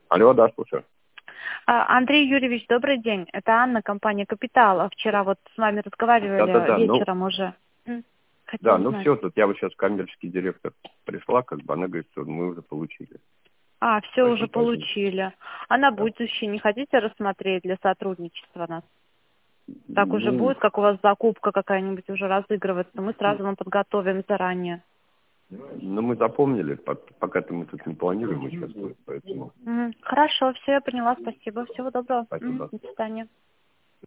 Алло, да, слушаю. Андрей Юрьевич, добрый день. Это Анна, компания «Капитал». Вчера вот с вами разговаривали Да-да-да, вечером уже. Да, Хотела ну узнать. все, тут я вот сейчас коммерческий директор пришла, как бы она говорит, что мы уже получили. Все уже Поэтому. получили. А на Да. будущее не хотите рассмотреть для сотрудничества нас? Так уже Ну, будет, как у вас закупка какая-нибудь уже разыгрываться, мы сразу вам подготовим заранее. мы запомнили, пока-то мы тут не планируем сейчас будет, поэтому Хорошо, все, я поняла, спасибо. Всего доброго. спасибо. До свидания.